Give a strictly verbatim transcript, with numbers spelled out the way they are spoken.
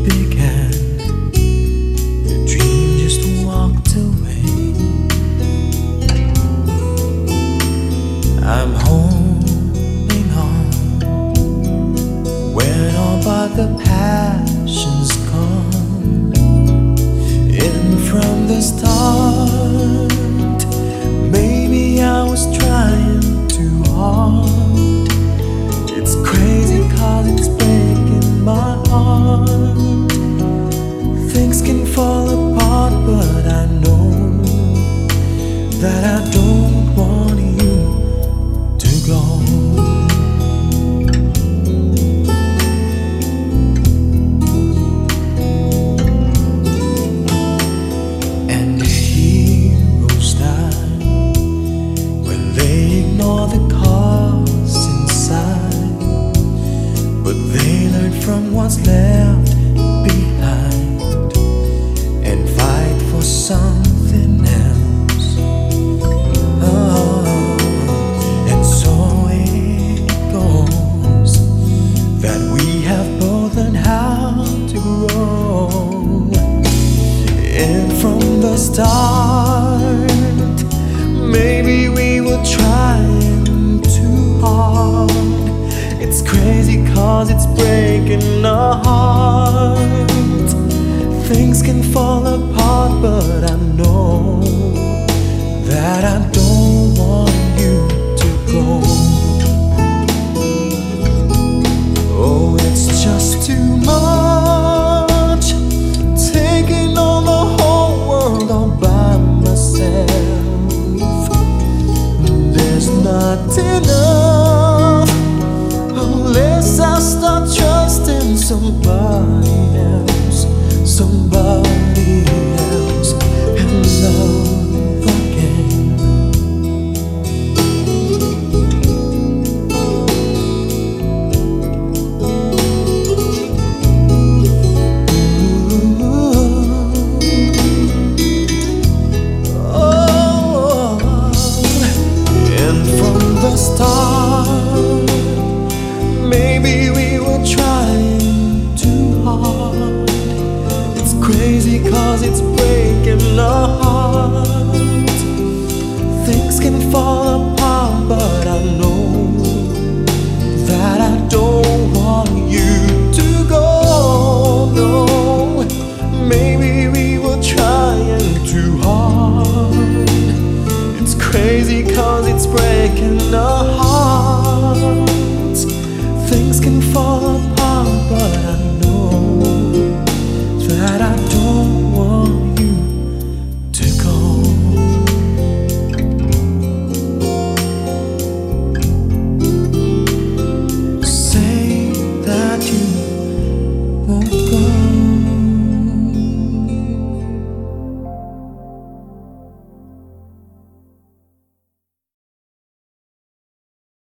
began, the dream just walked away. I'm holding on when all but the passion's gone. In from the start, maybe I was trying too hard. It's crazy cause it's breaking my heart. Things can fall apart, but I know that I don't want you to go. And heroes die when they ignore the cause inside, but they learn from what's left behind and fight for something else. Oh, and so it goes that we have both learned how to grow. And from the start, maybe we were trying too hard. It's crazy cause it's breaking our heart. Things can fall apart, but I'm